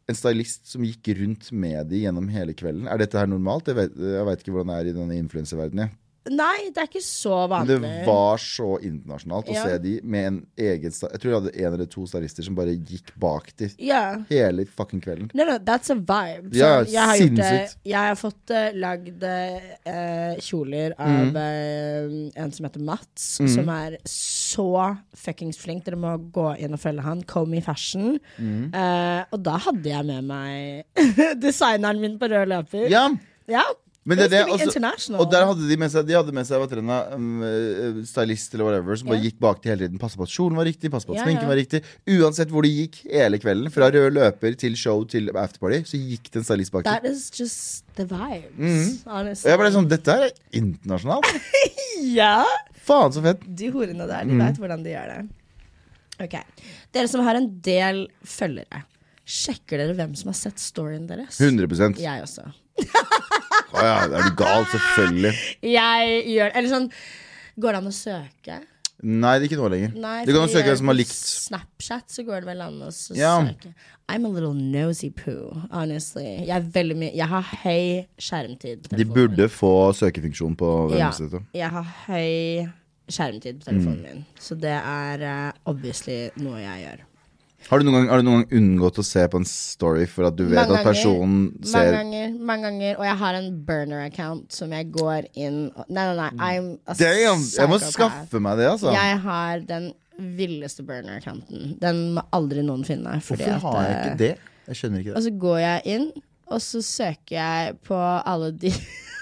en stylist som gikk rundt med de gjennom hele kvelden. Er dette her normalt? Jeg vet, jeg vet ikke hvordan det er i denne influencerverdenen. Nei, det er ikke så vanlig. Men det var så internasjonalt å ja. Se de med en egen Jeg tror jeg hadde en eller to stylister som bare gikk bak de yeah. hele fucking kvelden. No, no, that's a vibe. Så ja, jeg, har gjort det, jeg har fått uh, lagd uh, kjoler av mm. uh, en som heter Mats, mm. som er så fuckings flink. Dere må gå inn og følge han. Comey Fashion. Mm. Uh, og da hadde jeg med meg designeren min på rød løper. Ja. Ja. Men det, det, også, og der hadde de med seg De hadde med seg trenne, um, stylist eller whatever som yeah. bare gikk bak til hele tiden. Passe på at kjolen var riktig, passe på at yeah, sminken yeah. var riktig. Uansett hvor de gikk hele kvelden, fra rød løper til show til afterparty, så gikk det en stylist bak til. That is just the vibes, mm. honestly. Og jeg ble sånn, dette er internasjonalt. Ja. Faen så fett. De horene der, de mm. vet hvordan de gjør det. Ok, dere som har en del følgere, sjekker dere hvem som har sett storyen deres? hundre prosent. Jeg også. Å ja, er du gal, selvfølgelig. Jeg gjør Eller sånn, går det an å søke? Nei, det er ikke noe lenger. Nei, du kan søke hvem som har likt Snapchat, så går det vel an å ja. søke. I'm a little nosy poo, honestly. Jeg er veldig mye Jeg har høy skjermtid på telefonen. De burde få søkefunksjon på website. Ja, jeg har høy skjermtid på telefonen mm. min. Så det er uh, obviously noe jeg gjør. Har du, noen gang, har du noen gang unngått å se på en story for at du vet mange at personen ganger, ser Mange ganger, mange ganger. Og jeg har en burner-account som jeg går inn og, Nei, nei, nei I'm a Damn, jeg må skaffe meg det, altså. Jeg har den villeste burner-accounten. Den må aldri noen finne. Hvorfor har jeg ikke det? Jeg skjønner ikke det. Og så går jeg inn, og så søker jeg på alle de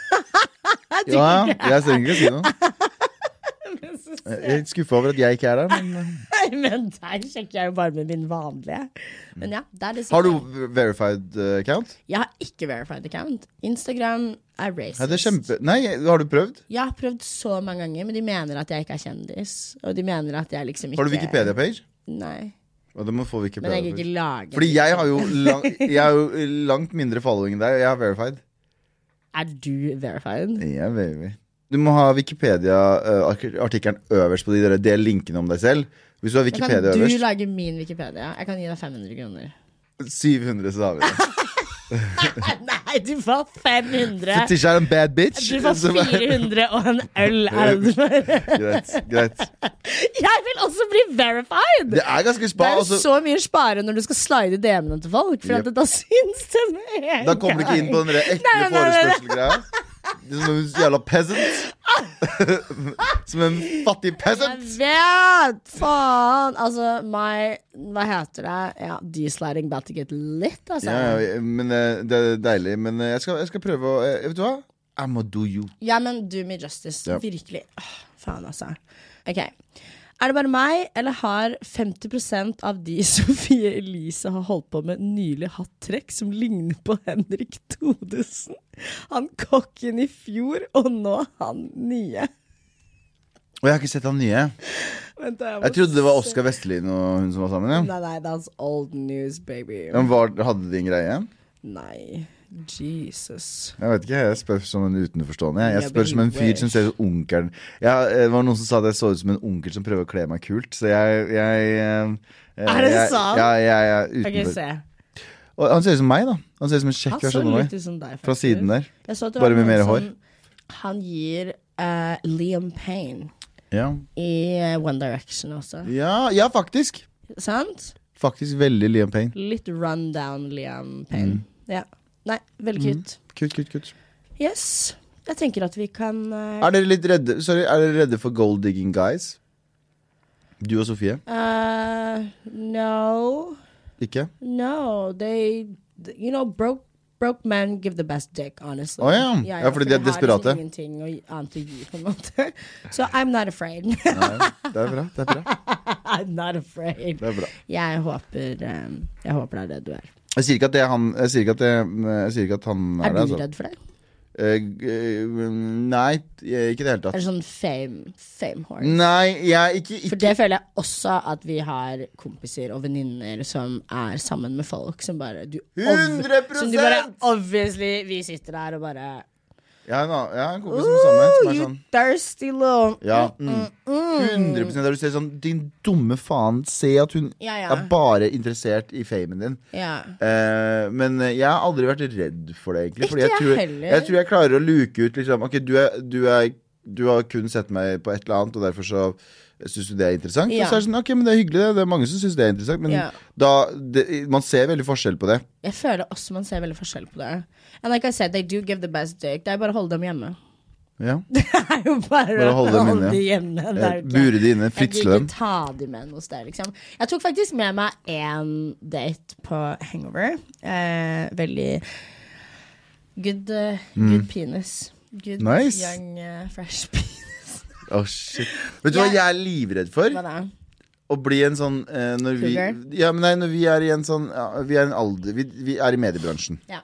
Ja, jeg trenger ikke å si noe. Jeg er skuffet over at jeg ikke er der, men Men der sjekker jeg jo bare med min vanlige. Men ja, der er har du verified account? Jeg har ikke verified account. Instagram er racist. Ja, det er kjempe... Nei, har du prøvd? Jeg har prøvd så mange ganger, men de mener at jeg ikke er kjendis. Og de mener at jeg liksom ikke... Har du Wikipedia-page? Nei. Og du må få Wikipedia-page. Men jeg er ikke laget. Fordi jeg har jo, lang... jeg har jo langt mindre following enn deg, og jeg har verified. Er du verified? Ja, baby. Du må ha Wikipedia-artikkelen øverst på de der, del linkene om deg selv. Hvis du har Wikipedia øverst. Kan du lage min Wikipedia? Jeg kan gi deg fem hundre kroner. syv hundre, så har vi det. Nei, du får fem hundre. Fetisha er en bad bitch. Du får fire hundre og en øl. Er det greit, greit. Jeg vil også bli verified. Det er ganske spa. Det er også. Så mye spare når du skal slide D M-ene til folk. For yep. at da syns det med en Da kommer du ikke inn på den der ekle forespørselgreia. Som en jævla peasant. Som en fattig peasant. Jeg vet, faen. Altså, my, hva heter det? Ja, de-sliding about to get lit, altså. Ja, men det er deilig. Men jeg skal, jeg skal prøve å, vet du hva? I'ma do you. Ja, men do me justice, ja. Virkelig. Åh, faen, altså. Ok. Er det bare meg, eller har femti prosent av de Sofie Elise har holdt på med nylig hatt trekk som ligner på Henrik Thodesen? Han kokken i fjor, og nå han nye. Og jeg har ikke sett han nye. Vent, jeg, jeg trodde det var Oscar Vestelin og hun som var sammen. Ja. Nei, nei, that's old news, baby. Men var, hadde de en greie igjen? Nei, Jesus. Jeg vet ikke, jeg spør som en utenforstående. Jeg spør som en fyr som ser ut som onkelen. Ja, det var noen som sa at jeg så ut som en onkel som prøver å kle meg kult. Så jeg... jeg, jeg er det sant? Ja, jeg er utenfor. Ok, se. Og han ser ut som meg da. Han ser ut som en kjekk versjon av meg. Deg, fra siden der. Bare med mer hår. Han gir uh, Liam Payne ja. i One Direction også. Ja, ja, faktisk. Sant? Faktisk veldig Liam Payne. Litt rundown Liam Payne. Mm. Ja. Nei, veldig kutt. Mm. Kutt, kutt, kutt. Yes. Jeg tenker at vi kan uh... Er dere litt redde Sorry, er dere redde for gold digging guys? Du og Sofie? Uh, no. Ikke? No, they you know, broke broke men give the best dick, honestly. Oh, ja. Ja, ja, fordi de er desperate. Jeg har liksom ingenting annet å gi, på en måte. So I'm not afraid. Nei, det er bra, det er bra. I'm not afraid. Det er bra. Jeg håper, um, jeg håper det er det du er. Jeg sier ikke at det er han Jeg sier ikke at, det, jeg sier ikke at han er, er det. Er du altså. redd for det? Uh, nei, ikke det hele tatt. Er det sånn fame, fame horse? Nei, jeg ikke, ikke For det føler jeg også at vi har kompiser og venninner som er sammen med folk som bare du hundre prosent! Som du bare, obviously, vi sitter der og bare Jeg har en, jeg har en kompis som er samme som er sånn thirsty little ja, mm, hundre prosent der du ser sånn din dumme faen, se at hun ja, ja. er bare interessert i famen din ja. uh, Men jeg har aldri vært redd for det egentlig fordi jeg, jeg, tror, jeg tror jeg klarer å luke ut liksom, ok, du, er, du, er, du har kun sett meg på et eller annet og derfor så synes du det er interessant ja. Og så er det sånn, ok, men det er hyggelig det, det er mange som synes det er interessant Men ja. da, det, man ser veldig forskjell på det Jeg føler også man ser veldig forskjell på det And like I said, they do give the best dick Det er bare å holde dem hjemme Ja Det er jo bare, bare å holde dem inne, hjemme ja. Bure de inne, fritsle dem Jeg kan ikke ta dem med noe sted liksom. Jeg tok faktisk med meg en date på Hangover eh, Veldig Good, uh, mm. good penis Good nice. young uh, fresh penis Oh shit. Vet du hva jeg er livredd for? Hva da? Å bli en sånn eh, når, vi, ja, men nei, når vi er i en sånn ja, Vi er en alder Vi, vi er i mediebransjen ja.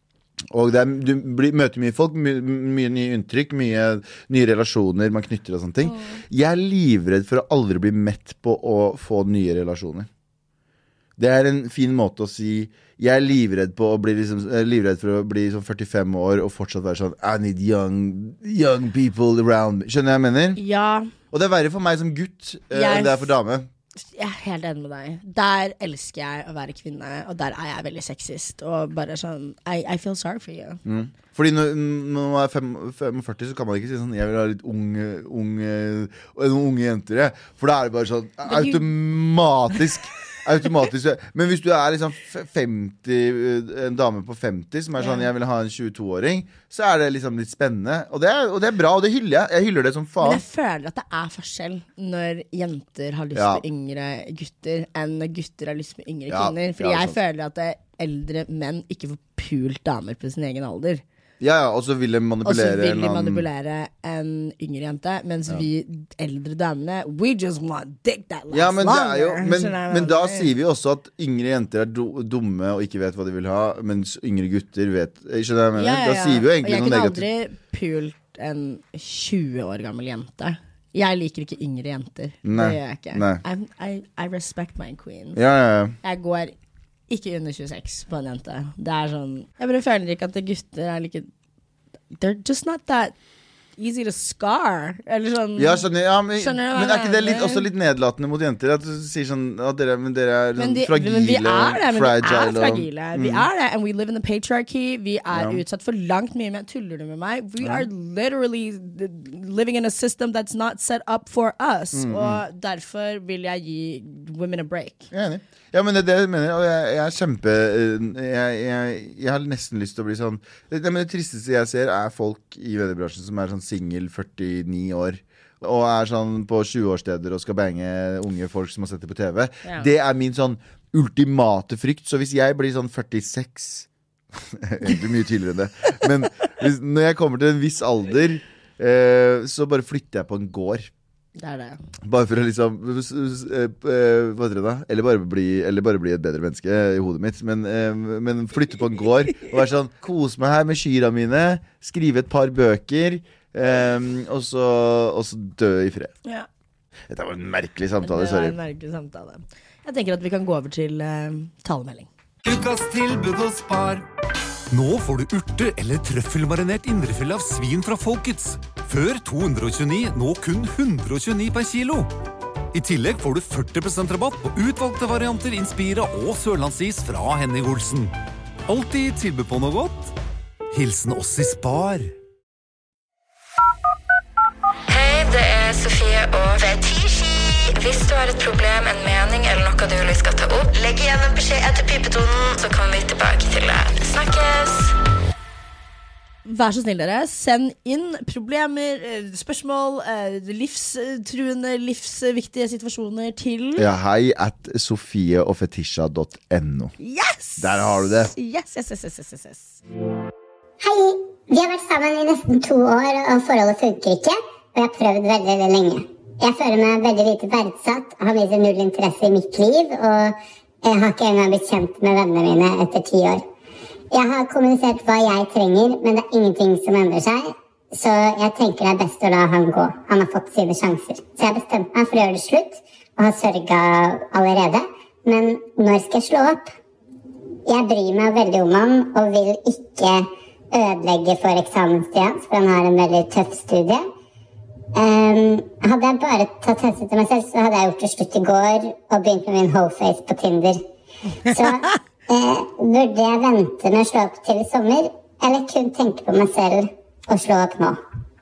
Og det er, du blir, møter mye folk my, Mye nye inntrykk Mye nye relasjoner man knytter og sånne ting mm. Jeg er livredd for å aldri bli mett på å få nye relasjoner Det er en fin måte å si Jeg er livredd på å bli liksom, livredd for å bli sånn førtifem år og fortsatt være sånn I need young, young people around me. Skjønner jeg mener? Ja. Og det er verre for meg som gutt uh, enn det er for dame. Jeg er helt enig med deg. Der elsker jeg å være kvinne, og der er jeg veldig sexist. Og bare sånn, I, I feel sorry for you. Mm. Fordi når, når man er fem, femogførti, så kan man ikke si sånn, jeg vil ha litt unge, unge, unge jenter. For da er det bare sånn, automatisk... Automatisk, men hvis du er liksom femti, en dame på femti som er sånn, jeg vil ha en tjueto-åring så er det liksom litt spennende og det, er, og det er bra, og det hyller jeg jeg hyller det som faen men jeg føler at det er forskjell når jenter har lyst ja. på yngre gutter enn når gutter har lyst på yngre ja, kvinner fordi ja, jeg sant. føler at det eldre menn ikke får pult damer på sin egen alder Ja, ja, og så vil de manipulere Og så vil de manipulere en yngre jente Mens ja. vi eldre damene We just want dick that lasts ja, men longer jo, Men, men da sier vi også at yngre jenter er do, dumme Og ikke vet hva de vil ha Mens yngre gutter vet Skjønner jeg mener? Ja, ja, ja. Da sier vi jo egentlig noe negativt Jeg kunne aldri pult en tjue år gammel jente Jeg liker ikke yngre jenter Nei. Det gjør jeg ikke I'm, I, I respect my queens ja, ja, ja. Jeg går ikke under tjueseks på en jente Det er sånn Jeg bare føler ikke at det gutter er like They're just not that easy to scar Eller sånn Ja, skjønner, ja men, men er ikke det litt, også litt nedlatende mot jenter At du sier sånn At dere, men dere er sånn de, fragile Men vi er det, men vi er fragile og, Vi mm. er det, and we live in the patriarchy Vi er ja. utsatt for langt mye mer Tuller du med meg? We ja. are literally living in a system that's not set up for us mm, Og mm. derfor vil jeg gi women a break Jeg er enig Ja, men det er det jeg mener, og jeg, jeg er kjempe jeg, jeg, jeg har nesten lyst til å bli sånn det, det, men det tristeste jeg ser er folk i mediebransjen som er sånn single førtini år og er sånn på tjue-årssteder og skal bange unge folk som har sett det på T V ja. Det er min sånn ultimate frykt Så hvis jeg blir sånn førtiseks egentlig mye tidligere enn det men hvis, når jeg kommer til en viss alder eh, så bare flytter jeg på en gård Det er det Bare for å liksom Hva heter det da? Eller bare, bli, eller bare bli et bedre menneske i hodet mitt Men, men flytte på en gård Og være sånn, kose meg her med kyra mine Skrive et par bøker um, og, så, og så dø i fred ja. Dette var en merkelig samtale, sorry Det var en merkelig samtale Jeg tenker at vi kan gå over til uh, talemelding Ukas tilbud hos Spar Nå får du urte eller trøffelmarinert indrefilet av svin fra Folkets. Før to hundre og tjueni, nå kun hundre og tjueni per kilo. I tillegg får du førti prosent rabatt på utvalgte varianter Inspira og Sørlandsis fra Henning Olsen. Alltid tilbud på noe godt. Hilsen oss i Spar. Hei, det er Sofie og Fetisji. Hvis du har et problem, en mening eller noe du vil vi skal ta opp, legg igjen en beskjed etter pipetonen, så kommer vi tilbake til det. Snakkes! Vær så snill dere, send inn problemer, spørsmål, livstruende, livsviktige situasjoner til Ja, hei at sofieogfetisha dot no. Yes! Der har du det. Yes, yes, yes, yes, yes, yes. Hei, vi har vært sammen i nesten to år, og forholdet funker ikke, og jeg har prøvd veldig, veldig lenge. Jeg føler meg veldig lite verdsatt, har viser null interesse i mitt liv, og jeg har ikke engang blitt kjent med vennene mine etter ti år. Jeg har kommunisert hva jeg trenger, men det er ingenting som endrer seg, så jeg tenker det er best å la han gå. Han har fått sine sjanser. Så jeg har bestemt meg for å gjøre det slutt, og har sørget allerede. Men når skal jeg slå opp? Jeg bryr meg veldig om ham, og vil ikke ødelegge for eksamenstida, for han har en veldig tøff studie. Um, hadde jeg bare tatt hensyn til meg selv, så hadde jeg gjort det slutt i går og begynt med min wholeface på Tinder. Så eh, burde jeg vente med å slå opp til i sommer, eller kun tenke på meg selv og slå opp nå?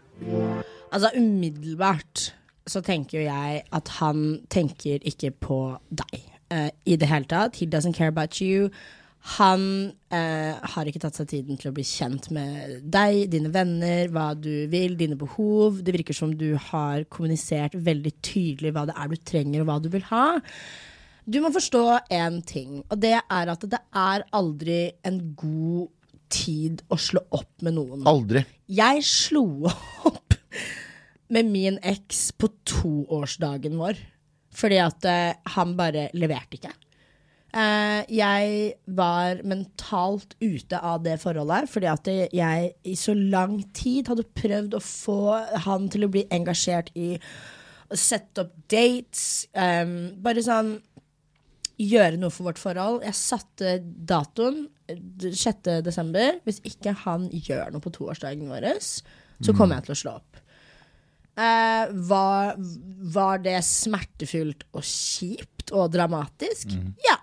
Altså umiddelbart så tenker jeg at han tenker ikke på deg uh, i det hele tatt. He doesn't care about you. Han uh, har ikke tatt seg tiden til å bli kjent med deg, dine venner, hva du vil, dine behov. Det virker som du har kommunisert veldig tydelig hva det er du trenger og hva du vil ha. Du må forstå en ting, og det er at det er aldri en god tid å slå opp med noen. Aldri. Jeg slo opp med min eks på toårsdagen vår, fordi at uh, han bare leverte ikke. Uh, jeg var mentalt ute av det forholdet, fordi at jeg i så lang tid hadde prøvd å få han til å bli engasjert i å sette opp dates, um, bare sånn gjøre noe for vårt forhold. Jeg satte datoen sjette desember. Hvis ikke han gjør noe på toårsdagen vår, så kommer jeg til å slå opp. Uh, var, var det smertefullt og kjipt og dramatisk? Mm. Ja.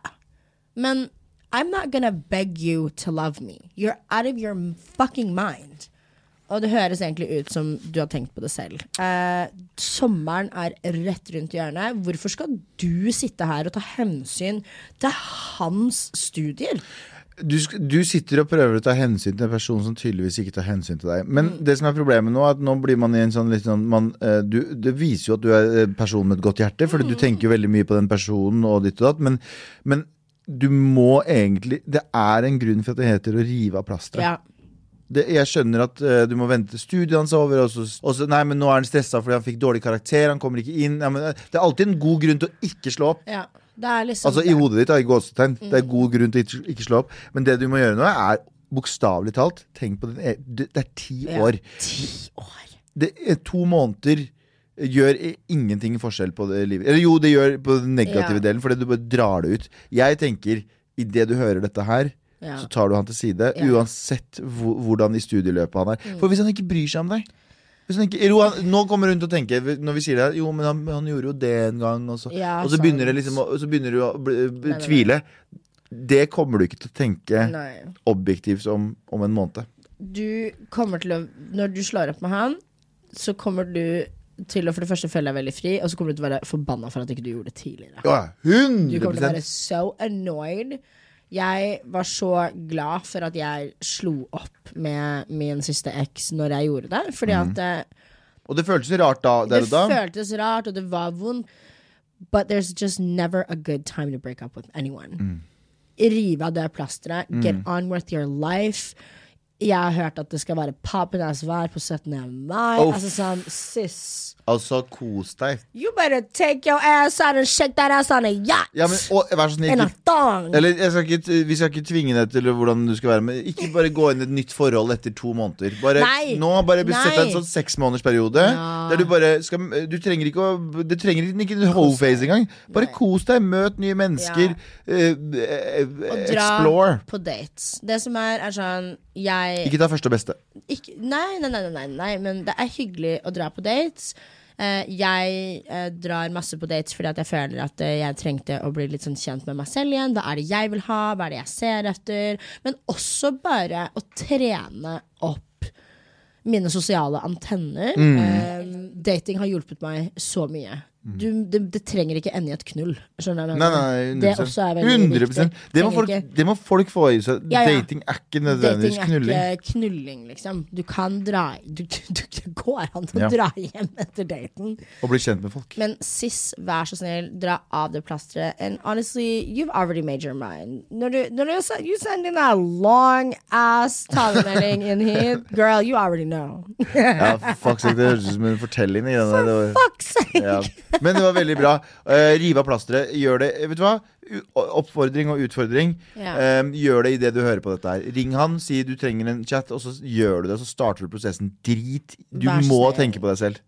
Men I'm not gonna beg you to love me. You're out of your fucking mind. Og det høres egentlig ut som du har tenkt på det selv. Uh, sommeren er rett rundt hjørnet. Hvorfor skal du sitte her og ta hensyn til hans studier? Du, du sitter og prøver å ta hensyn til en person som tydeligvis ikke tar hensyn til deg. Men mm. det som er problemet nå, er at nå blir man i en sånn litt sånn man, uh, du, det viser jo at du er en person med et godt hjerte, for mm. du tenker jo veldig mye på den personen og ditt og datt, men, men du må egentlig, det er en grunn for at det heter å rive av plasteret. Ja. Det, jeg skjønner at uh, du må vente studiet hans over, og så, og så, nei, men nå er han stresset fordi han fikk dårlig karakter, han kommer ikke inn. Ja, men det er alltid en god grunn til å ikke slå opp. Ja. Det er liksom altså det. I hodet ditt er det gåsetegn. Mm. Det er god grunn til å ikke, ikke slå opp. Men det du må gjøre nå er bokstavelig talt, tenk på det, det, det er ti år. Ja, ti år. Det er to måneder gjør ingenting forskjell på det livet. Eller jo, det gjør på den negative ja. delen, fordi du bare drar det ut. Jeg tenker, i det du hører dette her, ja. så tar du han til side, ja. uansett hvordan i studieløpet han er. Mm. For hvis han ikke bryr seg om deg, Ikke, han, nå kommer hun til å tenke når vi sier det, jo, men han, han gjorde jo det en gang og så, ja, og så begynner det liksom så begynner du å bli, bli, tvile. Det kommer du ikke til å tenke nei. Objektivt om, om en måned. Du kommer til å, når du slår opp med han, så kommer du til å for det første føle deg veldig fri, og så kommer du til å være forbannet for at ikke du gjorde det tidligere. Ja, hundre prosent. Du kommer til å være so annoyed. Jeg var så glad for at jeg slo opp med min siste eks når jeg gjorde det, fordi mm. at og det føltes rart da, der det og da. Det føltes rart, og det var vondt. But there's just never a good time to break up with anyone. Mm. Rive av det plasteret. Mm. Get on with your life. Jeg har hørt at det skal være papenes vær på syttende mai. Oh. Altså sånn, sis. Altså, kos deg. You better take your ass out and shake that ass on a yacht. Ja, men, og, vær så snill, in a thong. Eller, jeg skal ikke, vi skal ikke tvinge deg til hvordan du skal være med. Ikke bare gå inn i et nytt forhold etter to måneder. Bare, nei. Nå bare besett deg en sånn seks måneders periode. Ja. Der du bare skal, du trenger ikke å, du trenger ikke en whole face engang. Bare nei. Kos deg, møt nye mennesker. Ja. Uh, uh, og dra explore. På dates. Det som er, er sånn, jeg ikke ta første og beste. Ikke, nei, nei, nei, nei, nei, men det er hyggelig å dra på dates. Uh, jeg uh, drar masse på dates fordi at jeg føler at uh, jeg trengte å bli litt sånn kjent med meg selv igjen. Hva er det jeg vil ha? Hva er det jeg ser etter? Men også bare å trene opp mine sosiale antenner. Mm. Uh, dating har hjulpet meg så mye. Du, det, det trenger ikke ende i et knull. Skjønner du? Nei, nei, det også er veldig hundre prosent. Det må, folk, det må folk få i seg. Ja, ja. Dating er ikke nødvendigvis knulling. Dating er ikke knulling, liksom. Du kan dra du, du, du, Det går an å ja. Dra hjem etter daten. Og bli kjent med folk. Men sis, vær så snill, dra av det plasteret. And honestly, you've already made your mind. Når du, når du you send in that long ass talemelding in here, girl, you already know. Ja, fuck sake, det høres ut som en fortelling. For fuck's sake. Ja. Men det var veldig bra. uh, Rive av plasteret. Gjør det, vet du hva? Oppfordring og utfordring. Ja. um, Gjør det i det du hører på dette her. Ring han, si du trenger en chat, og så gjør du det. Så starter du prosessen. Drit. Du Vær må snill. Tenke på deg selv.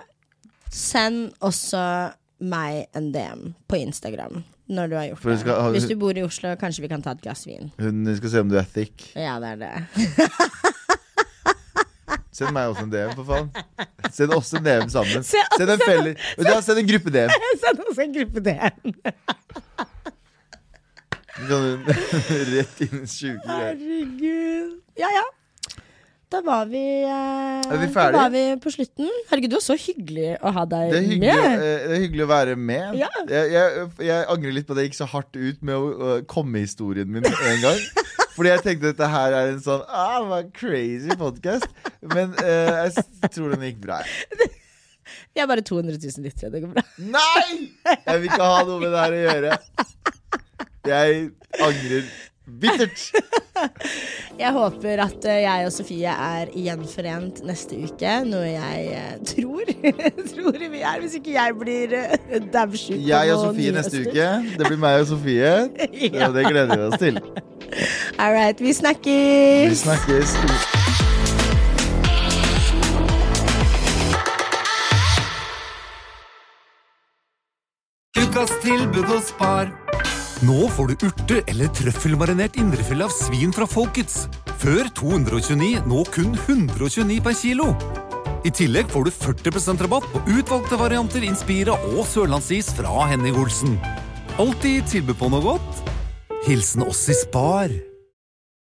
Og send også meg en D M på Instagram når du har gjort det. Skal, Hvis du bor i Oslo, kanskje vi kan ta et glass vin. Hun skal se om du er thick. Ja, det er det. Send meg også en D M, for faen. Send oss en D M sammen. Send en feller. Send en gruppe D M. Send oss en gruppe D M. Rett inn sjuke greier. Herregud. Ja, ja. Da var vi, eh, er vi ferdig? Da var vi på slutten. Herregud, det var så hyggelig å ha deg det er hyggelig, med. Det er hyggelig å være med. Ja. Jeg, jeg, jeg angrer litt på at jeg gikk så hardt ut med å, å komme i historien min en gang. Fordi jeg tenkte at dette her er en sånn ah, hva crazy podcast. Men eh, jeg tror den gikk bra. Vi er bare to hundre tusen lyttere, det går bra. Nei! Jeg vil ikke ha noe med det her å gjøre. Jeg angrer bittert. Jeg håper at jeg og Sofie er gjenforent neste uke, noe jeg tror tror vi er, hvis ikke jeg blir dævsjuk. Jeg og Sofie neste uke. Det blir meg og Sofie. Ja. Det gleder vi oss til. All right, vi snakkes. Vi snakkes. Ukas tilbud hos Spar. Nå får du urte- eller trøffelmarinert indrefilet av svin fra Folkets. Før to hundre tjueni, nå kun hundre tjueni per kilo. I tillegg får du førti prosent rabatt på utvalgte varianter Inspira og Sørlandsis fra Henning Olsen. Alltid tilbud på noe godt. Hilsen oss i Spar.